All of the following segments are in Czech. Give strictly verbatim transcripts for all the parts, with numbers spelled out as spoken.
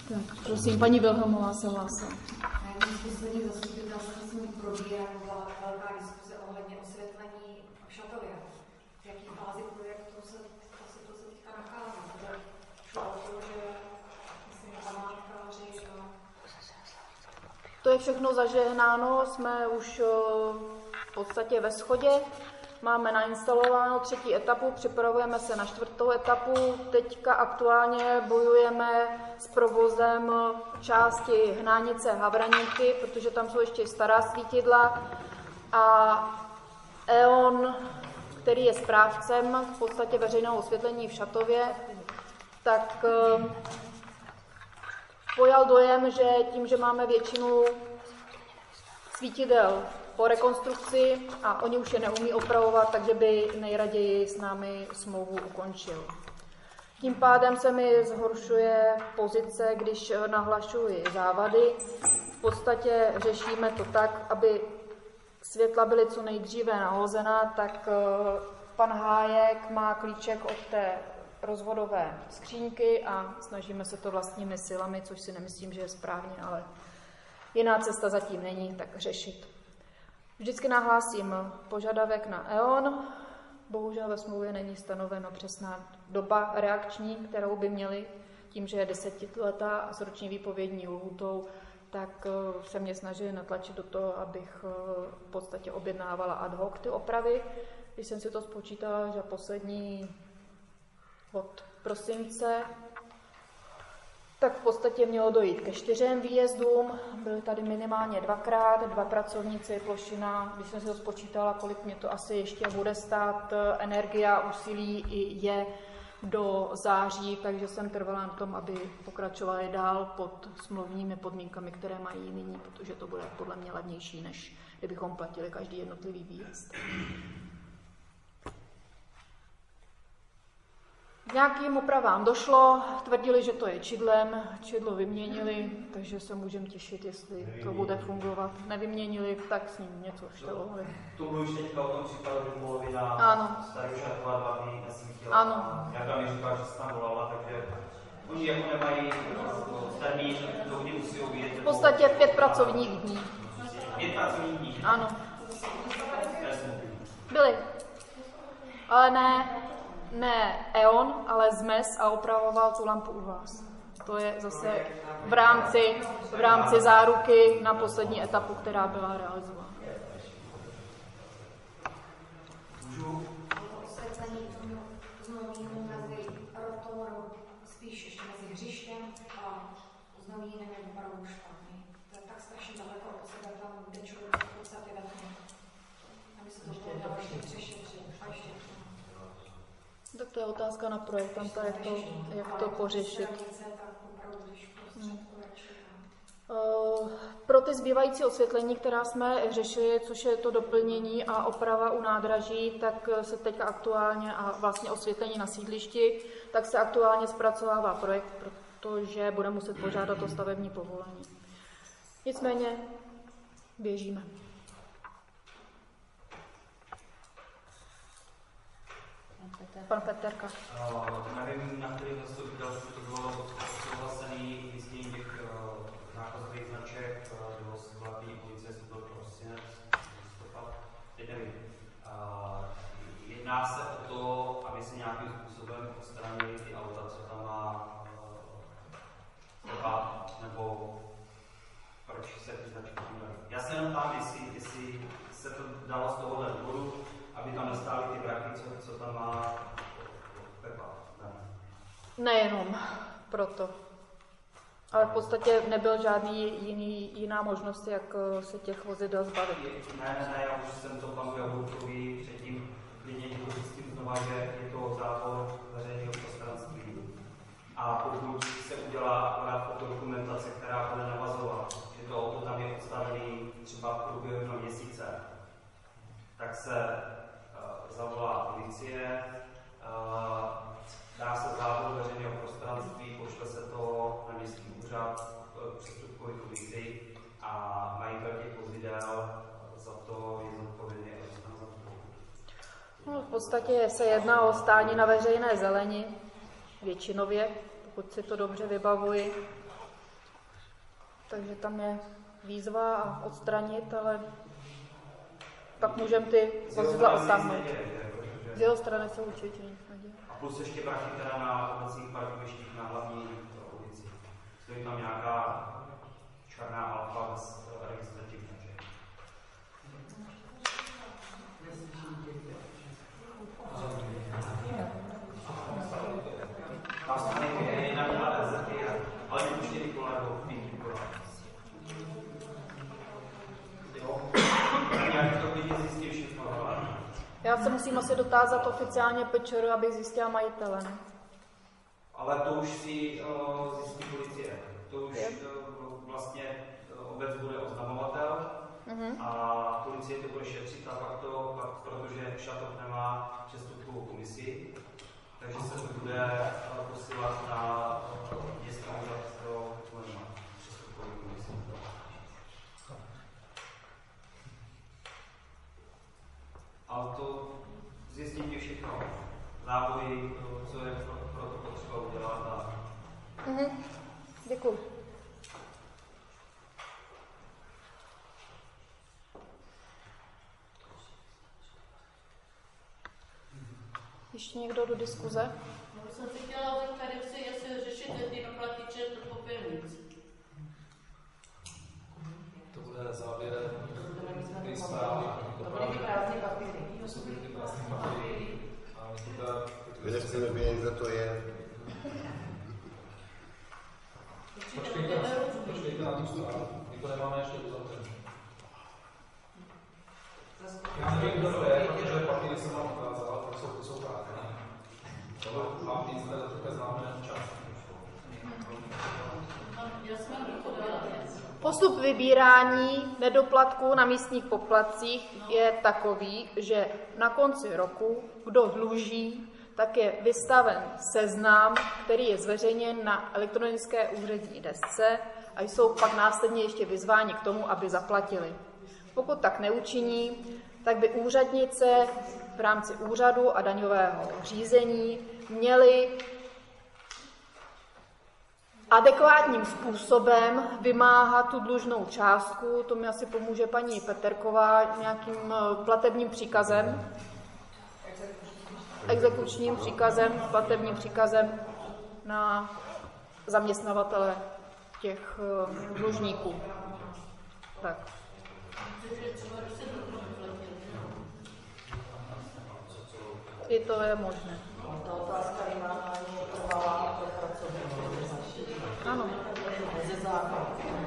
Tak, prosím, paní Vilhelmová se hlásila. Na jednom z posledních zastupitelství jsme probírala velká diskuze ohledně osvětlení v Šatově. V jaký fázi projektu se ta situace teďka nachází? Šlo o to, že myslím, památkáři a... To je všechno zažehnáno, jsme už v podstatě ve shodě. Máme nainstalováno třetí etapu, připravujeme se na čtvrtou etapu. Teďka aktuálně bojujeme s provozem části Hnánice Havraníky, protože tam jsou ještě stará svítidla. A E O N, který je správcem v podstatě veřejného osvětlení v Šatově, tak pojal dojem, že tím, že máme většinu svítidel po rekonstrukci a oni už je neumí opravovat, takže by nejraději s námi smlouvu ukončil. Tím pádem se mi zhoršuje pozice, když nahlašuji závady. V podstatě řešíme to tak, aby světla byly co nejdříve nahozená, tak pan Hájek má klíček od té rozvodové skřínky a snažíme se to vlastními silami, což si nemyslím, že je správně, ale jiná cesta zatím není, tak řešit. Vždycky nahlásím požadavek na E O N, bohužel ve smlouvě není stanoveno přesná doba reakční, kterou by měli, tím, že je desetiletá a s roční výpovědní lhůtou, tak se mě snažili natlačit do toho, abych v podstatě objednávala ad hoc ty opravy. Když jsem si to spočítala, že poslední od prosince, tak v podstatě mělo dojít ke čtyřem výjezdům. Byly tady minimálně dvakrát, dva pracovníci, plošina. Když jsem si to spočítala, kolik mě to asi ještě bude stát, energie a úsilí i je do září, takže jsem trvala na tom, aby pokračovali dál pod smluvními podmínkami, které mají nyní, protože to bude podle mě levnější, než kdybychom platili každý jednotlivý výjezd. K nějakým opravám došlo, tvrdili, že to je čidlem, čidlo vyměnili, takže se můžeme těšit, jestli to bude fungovat. Nevyměnili, tak s ním něco štelovali. To bylo už teďka o tom případu, že polovina starého Šatova dva dny nesvítila. Ano. Jak tam mi říkala, že se tam volala, takže oni jako nemají termín, to kdy musí obět. V podstatě pět pracovních dní. Pět pracovních dní? Ano. Byli. Ale ne... Ne E O N, ale Z M E S a opravoval tu lampu u vás. To je zase v rámci, v rámci záruky na poslední etapu, která byla realizována. Můžu? Osvětlení znovu mezi rotorou, spíš ještě mezi hřištěm a znovu jinými barouškami. To je tak strašně daleko od sebe, tam kde člověk v podstatě vedne. Aby se to bylo další přešetřit a ještě. Tak to je otázka na projektanta, jak to, jak to pořešit. Hmm. Pro ty zbývající osvětlení, která jsme řešili, což je to doplnění a oprava u nádraží, tak se teď aktuálně, a vlastně osvětlení na sídlišti, tak se aktuálně zpracovává projekt, protože bude muset požádat o stavební povolení. Nicméně běžíme. Pan Peterka. Uh, nevím, na kterým zastupitelství to bylo souhlasený umístění těch uh, nákazových značek, bylo hlavní policie, to byl prosinec, listopad, teď nevím. Uh, jedná se o to, aby se nějakým způsobem odstranili ty auta, co tam má uh, nebo proč se ty značky tím dají. Já se jenom ptám, jestli, jestli se to dalo z tohohle důvodu, aby tam nestály ty vraky, co, co tam má Pepa. Ne. Nejenom proto. Ale v podstatě nebyl žádný jiný, jiná možnost, jak se těch vozidel zbavit. Ne, ne, ne, já už jsem to panu Jabulkovi předtím klidně tím znova, že je to zákon veřejného prostranství. A pokud se udělá akorát fotodokumentace, která bude navazovat, že to auto tam je odstavený třeba v průběhu jednoho měsíce, tak se uh, zavolá policie, uh, dá se závod veřejného prostranství, pošle se to na městský úřad uh, přestupkový komisi a majitel těch vozidel za to je zodpovědný a dostane za to. No, v podstatě se jedná o stání na veřejné zeleni, většinově, pokud si to dobře vybavuji. Takže tam je výzva a odstranit, ale pak můžeme ty vozidla odtáhnout. Z jeho strany se určitě nic neděje. A plus ještě prachy teda na obecních parkovištích na hlavní ulici. Stojí tam nějaká černá alfa bez registrativní. Ale nepuštěný kola nebo pěkný kola. Jak to lidi zjistí všechno? Já se musím asi dotázat oficiálně P Č R, abych zjistila majitele, ne? Ale to už si uh, zjistí policie. To už uh, vlastně uh, obec bude oznamovatel uh-huh. a policie to bude šetřit a pak to, pak, protože Šatov nemá přestupkovou komisi, takže se to bude uh, posílat na uh, městský úřad pro přestupkovou komisi. Ale to zjistí ti všechno. Zábory, co je pro, pro to potřeba udělat. A... Mhm. Děkuji. Ještě někdo do diskuze? No, jsem si chtěla zeptat, jestli, jestli řešíte ty doplatiče do popelnic. To bude závěrem té zprávy. To byly ty prázdné papíry. To jsou ty prázdné papíry. A my to teda... Vy nechceme vědět, kdo to je. Počkejte, počkejte na tu zprávu. My to nemáme ještě uzavřené. Já nevím, kdo to je, protože papíry jsem vám ukázal, tak jsou, to jsou prázdné. To mám víc, ale také známe čas. Postup vybírání nedoplatků na místních poplatcích je takový, že na konci roku, kdo dluží, tak je vystaven seznam, který je zveřejněn na elektronické úřední desce a jsou pak následně ještě vyzváni k tomu, aby zaplatili. Pokud tak neučiní, tak by úřadnice v rámci úřadu a daňového řízení měly adekvátním způsobem vymáhat tu dlužnou částku. To mi asi pomůže paní Peterková nějakým platebním příkazem, exekučním příkazem, platebním příkazem na zaměstnavatele těch dlužníků. Tak. I to je možné. Ta otázka vymáhání je trvalá, to je pracovní. Ano. Ze zákona.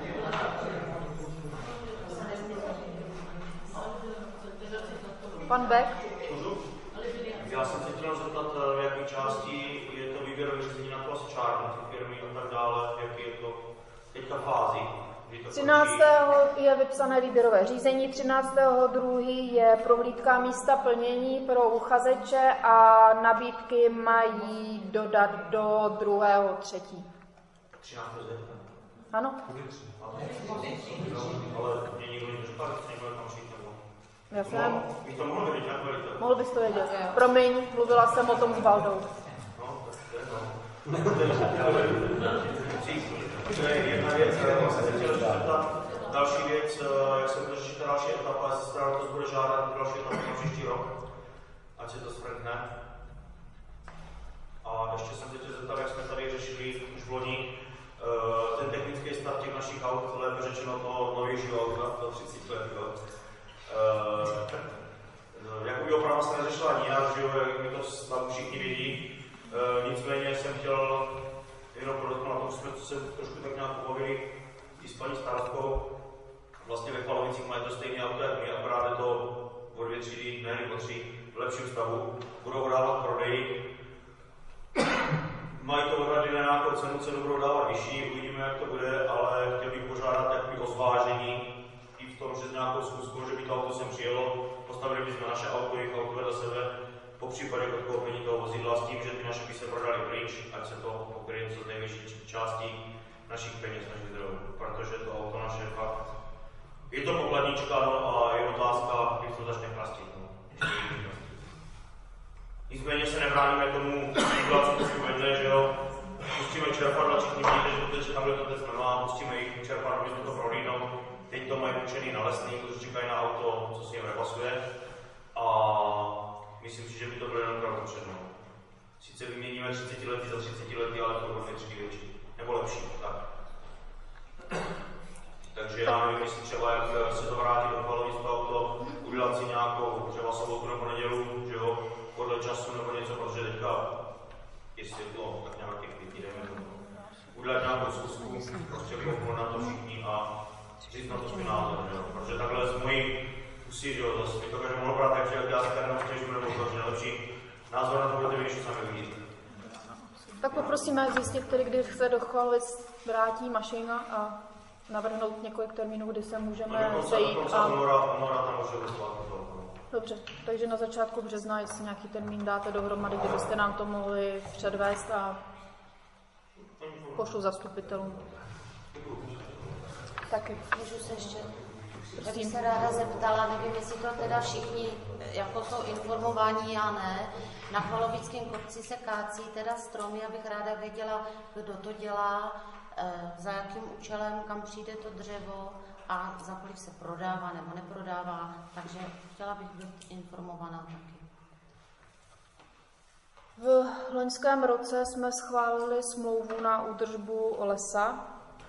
Pan Beck? Já jsem se chtěl zeptat, v jaké části je to výběrové řízení na to asi čárny, ty firmy a tak dále, jak je to teďka fázi. třináctého je vypsané výběrové řízení, třináctého druhého je prohlídka místa plnění pro uchazeče a nabídky mají dodat do druhého třetí. třináctého zde? Ano. Ale mě nikdo neřekl, že někdo tam přijít nebo? Já jsem... Bych to mohl vědět nějak velitel. Mohl bys to vědět. Promiň, mluvila jsem o tom s Valdou. No, tak to je no. To je jedna věc, já jsem se chtěl zeptat. Další věc, jak se bude řešit další etapa, jestli se to bude žádat další etapu na příští rok, ať se to sprkne. A ještě jsem se chtěl zeptat, jak jsme tady řešili už v loni, ten technický stav těch našich aut, lépe řečeno toho novějšího auta, toho třicítkového. Jakoby oprava se neřešila nijak, že jo, jak mi to snad všichni vidí. Nicméně jsem chtěl jenom podotknout, na tom jsme se trošku tak nějak pobavili i s paní starostkou. Vlastně ve Chvalovicích mají to stejné auto jak my, akorát je to o dvě třídy, ne o tři, v lepším stavu. Budou dávat prodeji. Mají to odhady na nějakou cenu, cenu budou dávat vyšší, uvidíme, jak to bude, ale chtěl bych požádat jakoby o zvážení i v tom, že z nějakou zkusku, že by to auto sem přijelo, postavili bychom naše auto, jejich auto vedle sebe, po případě odkoupení toho vozidla s tím, že ty naše by se prodali pryč, ať se to pokryje co z největší částí našich peněz, našich zdrojů, protože to auto naše fakt, je to pokladnička, no a je otázka, když to začne chrastit. No. Nicméně se nebráníme tomu, co tu vedle, že jo, pustíme čerpadla, všichni vidíte, že to teď tablet otec nemá, pustíme jich čerpadla, aby jsme to prohlídnout. Teď to mají učený na lesní, kteří čekají na auto, co si jim nepasuje. A myslím si, že by to bylo jenom krát potřebnou. Sice vyměníme třicet lety za třicet lety, ale to bude vždycky větší. Nebo lepší, tak. Takže já nevím, jestli třeba jak se to vrátí do Palovic to auto, udělat si nějakou třeba sobotu nebo nedělu, že jo, podle času nebo něco, protože teďka je světlo, tak nějaký pěti, dejme tomu. Udělat nějakou zkusku, prostě vyhovorit na to všichni a říct na to svůj názor, že jo. Protože takhle z mojí pusy, že jo, zase to každý mohl brát, takže já se tady nemusím, nebo to je lepší názor na to budete vy, když sami vidíte. Tak poprosíme zjistit tedy, kdy se do Chvalovic vrátí mašina a navrhnout několik termínů, kdy se můžeme no, sejít. A... Honora, Honora tam může vyslat. Dobře, takže na začátku března, jestli nějaký termín dáte dohromady, kdybyste nám to mohli předvést a pošlu zastupitelům. Taky. Můžu se ještě, já bych se ráda zeptala, nevím, jestli to teda všichni, jako jsou informováni, já ne. Na Chvalovickém kopci se kácí teda stromy, abych ráda věděla, kdo to dělá, za jakým účelem, kam přijde to dřevo a za kolik se prodává nebo neprodává, takže chtěla bych být informovaná taky. V loňském roce jsme schválili smlouvu na údržbu lesa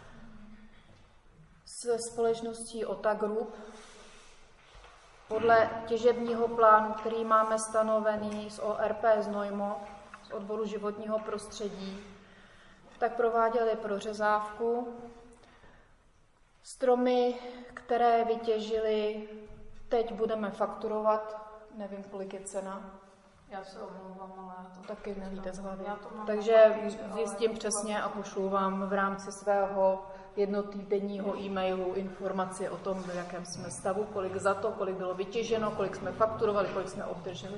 se společností Ota Group. Podle těžebního plánu, který máme stanovený z O R P Znojmo, z odboru životního prostředí, tak prováděli prořezávku. Stromy, které vytěžili, teď budeme fakturovat. Nevím, kolik je cena. Já se omlouvám, ale to taky nevíte z hlavy. mám Takže zjistím přesně a pošlu vám v rámci svého jednotýdenního e-mailu informaci o tom, v jakém jsme stavu, kolik za to, kolik bylo vytěženo, kolik jsme fakturovali, kolik jsme obdrželi.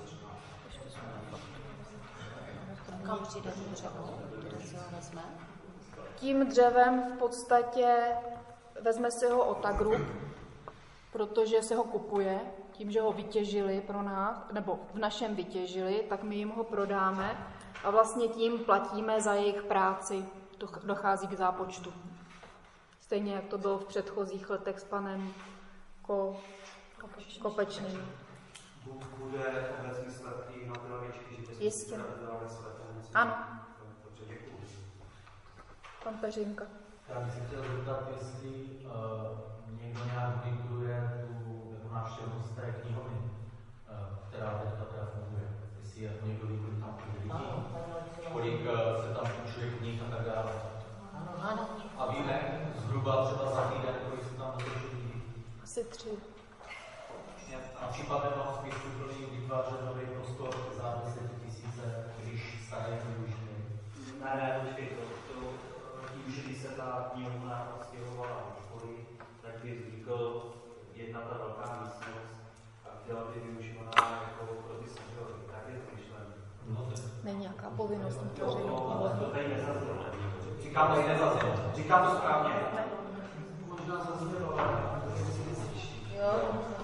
Kam přijde to dřevo? Kde si ho vezme? Tím dřevem v podstatě vezme si ho Ota Group, protože se ho kupuje. Tím, že ho vytěžili pro nás, nebo v našem vytěžili, tak my jim ho prodáme a vlastně tím platíme za jejich práci. Dochází k zápočtu. Stejně, jak to bylo v předchozích letech s panem Ko... Kopečným. Bude obecně slepý na pilovičky, že byste Jistě. slepé? Ano. Pan Peřinka. Já bych se chtěl zeptat, jestli uh, někdo nějak vykluje tu návštěvnost té knihovny, uh, která teďka teda funguje. Jestli je někdo vykluje tam lidí, kolik uh, se tam půjčuje knih a tak dále. Ano. A víme zhruba třeba za týden, kolik se tam půjčuje lidí. Asi tři. A případně mám smysl plný vytvářet nový prostor za deset tisíce, když staré nevyužili. Ne, ne, počkej, to, to tím, že když se ta knihovna odstěhovala do školy, tak by vznikl jedna ta velká místnost a chtěla by využívaná jako pro ty seniory. Tak je to myšleno. No, není nějaká povinnost. To, to, to, to tady nezaznělo. Říkám, tady nezaznělo. Říkám to správně. možná zaznělo, ale Jo.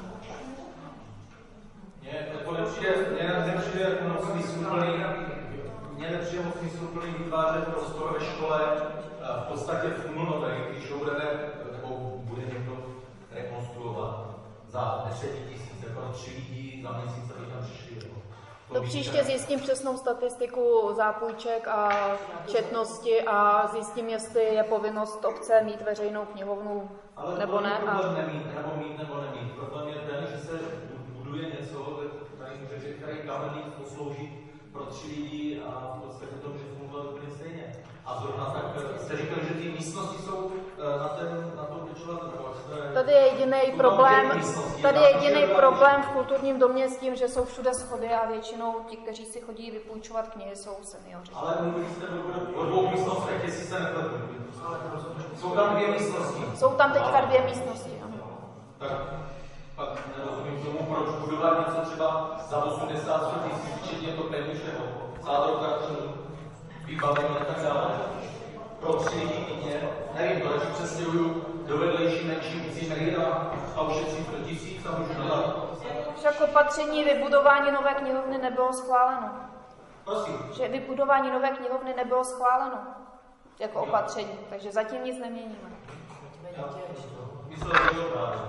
Mně nepřijde, mně nepřijde moc smysluplný, mně nepřijde moc smysluplný vytvářet prostor ve škole v podstatě v Umlnově, když ho budeme, nebo bude někdo rekonstruovat za deset tisíc, jako tři lidi za měsíc, aby tam přišli. To příště zjistím přesnou statistiku zápůjček a četnosti a zjistím, jestli je povinnost obce mít veřejnou knihovnu ale nebo ne. Ale A... nemít, nebo mít, nebo nemít. Problém je ten, že se buduje něco, tady může říct, tady kamenný posloužit pro tři lidi a v podstatě to může fungovat úplně stejně. A zrovna tak jste říkali, že ty místnosti jsou na, ten, na tom Bečovat. Tady je jediný problém, tady je jediný problém v kulturním domě s tím, že jsou všude schody a většinou ti, kteří si chodí vypůjčovat knihy, jsou seniori. Ale mluvili jste o dvou místnostech, jestli se nepletu. Jsou tam dvě místnosti. Jsou tam teďka dvě místnosti, ano. Tak pak nerozumím tomu, proč budovat něco třeba za osmdesát tisíc, včetně to pevničného zádokačů, vybavení a tak dále. Pro tři lidi týdně, nevím, to radši přestěhuju do vedlejší menší ucímery a, a ušetřím pro tisíc a můžu dělat. Však opatření vybudování nové knihovny nebylo schváleno. Prosím. Že vybudování nové knihovny nebylo schváleno jako opatření, takže zatím nic neměníme. Myslel, že to právě.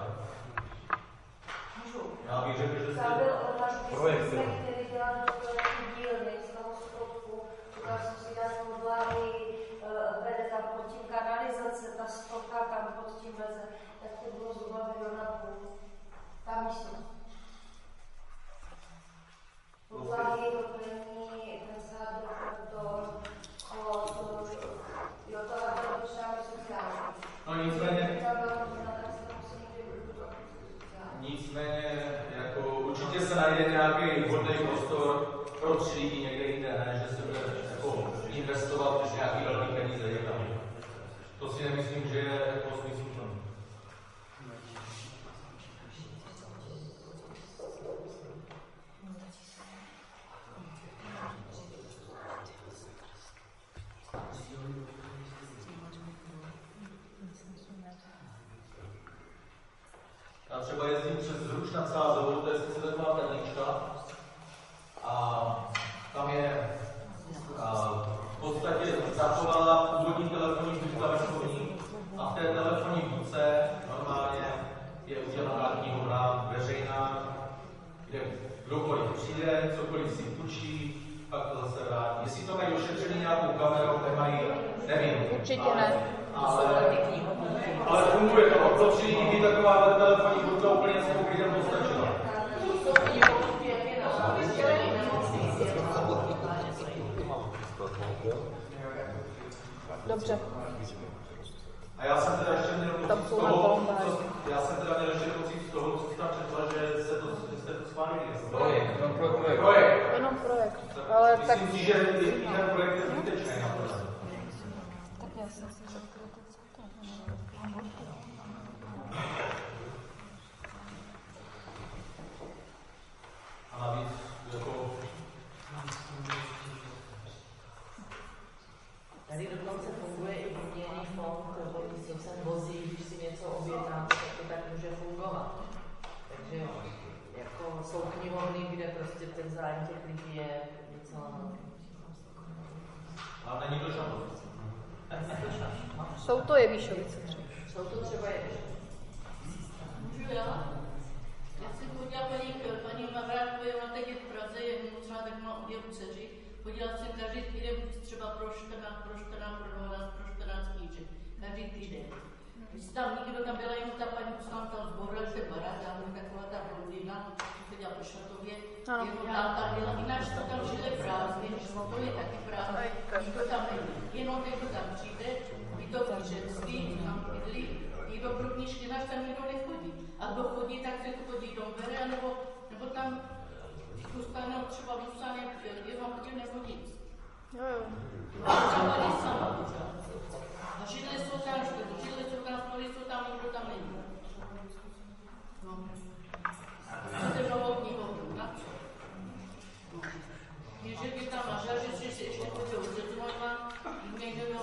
Já bych řekl, že jste projekt. který dělal do dílny z toho spodku, říkal jsem si dát podlahy, vede tam pod tím kanalizace, ta stoka tam pod tím veze, tak to bylo zhruba milion a půl. Ta místnost. Podlahy, doplnění, ten sádr, kontor, chod, jo, to bylo potřeba sociální. No nicméně, nicméně, jako určitě se najde nějaký vhodný prostor pro tři lidi někde jinde, ne, že se bude jako investovat nějaký velký peníze někam. To si nemyslím, že je jako smysluplné. Já třeba jezdím přes Zruč nad Sázovou, to je sice taková perlička, a tam je a, v podstatě zachovala původní telefonní budka ve Škovní a v té telefonní budce normálně je udělaná knihovna veřejná, kde kdokoliv přijde, cokoliv si půjčí, pak to zase vrátí. Jestli to mají ošetřený nějakou kamerou, nemají, nevím. Určitě ne. Ale, ale funguje to. Pro tři lidi taková telefonní budka úplně s poklidem postačila. Dobře. A já jsem teda ještě měl pocit z toho, co, já jsem teda měl ještě pocit z toho, co jsi tam četla, že se to, že jste to schválili. Projekt, jenom projekt. Projekt. Jenom projekt. Ale myslím tak... si, že ten projekt je zbytečný na to. Tak já jsem si řekla, co to A navíc, jako... Tady dokonce funguje i výměnný fond, který si sem vozí, když si něco objednáte, tak to tak může fungovat. Takže jako jsou knihovny, kde prostě ten zájem těch lidí je docela velký. Ale není to Šamov. Jsou to Jevíšovice třeba. Jsou to třeba Jevíšovice. Můžu já? Já jsem chodila paní, paní Mavrátkové, ona teď je v Praze, je nemocná, tak má obě dceři. Chodila jsem každý týden třeba pro čtrnáct, pro čtrnáct, pro dvanáct, pro čtrnáct knížek. Každý týden. Když tam nikdo, tam byla jenom ta paní, co nám tam zborila se barák, tam byla taková ta blondýna, co chodila po Šatově, jenom tam tam byla, jinak to tam žili prázdně, to je taky prázdně, nikdo tam není. Jenom ten, kdo tam přijde, ví to knížectví, tam bydlí, nikdo pro knížky, náš tam nikdo nechodí. A kdo chodí, tak se to chodí do Bere, nebo, nebo tam zůstane třeba zůstane jenom hodin nebo nic. Jo, jo. A tam tady sama pořád. A židle jsou tam, židle jsou tam, stoly jsou tam, nikdo tam není. No. Máte novou knihovnu, na co? Knížek je tam na žaři, že si ještě chodí udělovat, někde do...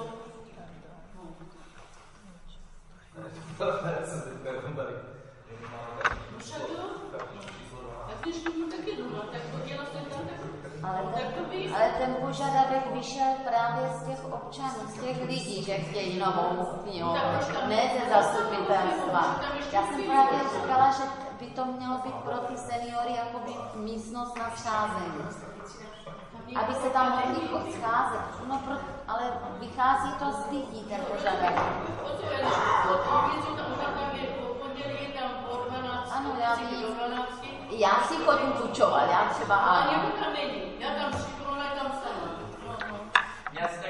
No však jo. A když mu taky doma, tak chodila jsem tam taky. Ale ten, ale ten požadavek vyšel právě z těch občanů, z těch lidí, že chtějí novou knihovnu, ne ze zastupitelstva. Já jsem právě říkala, že by to mělo být pro ty seniory jakoby místnost na scházení. Aby se tam mohli scházet. No, pro, ale vychází to z lidí, ten požadavek. Ano, já vím. Já si chodím půjčovat, já třeba ano. A někdo tam není. Já tam přijdu, ona je tam sama. Já si tak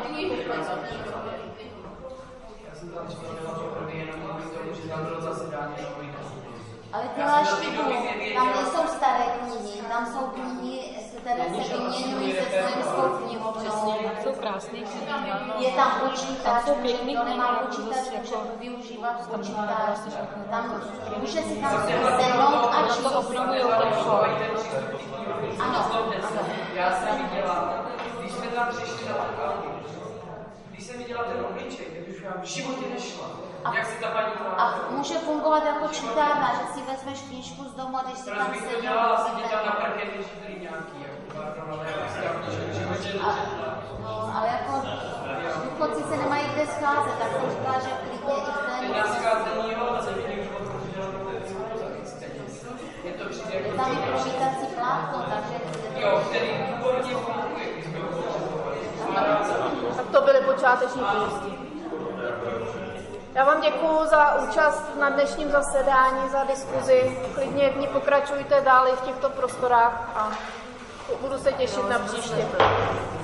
Já jsem tam třeba měla poprvé jenom kvůli tomu, že tam bylo zasedání komunikace. Ale děláš chybu, tam nejsou staré knihy, tam jsou knihy, které se vyměňují se slovenskou knihovnou. Jsou krásné knihy. Je tam počítač, kdo nemá počítač, může využívat počítač. Tam může si tam sednout a číst. Ano, já jsem viděla, když jsme tam přišli na tu Aldi, když jsem viděla ten obličej, tak už já v životě nešla. A, jak si ta paní a může fungovat jako čítárna, že si vezmeš knížku z domu, když si tam sedí. Proč bych to dělala, sedět tam na parketě, že tady nějaký, jako. A, no, ale jako důchodci se nemají kde scházet, tak jsem říkala, že klidně i ten... Na scházení, jo, ale zemění už potom je to přijde jako... Je tam i počítací plátno, takže... Jo, který původně funguje. Tak to byly počáteční pojistky. Já vám děkuju za účast na dnešním zasedání, za diskuzi. Klidně v ní pokračujte dále v těchto prostorách a budu se těšit na příště.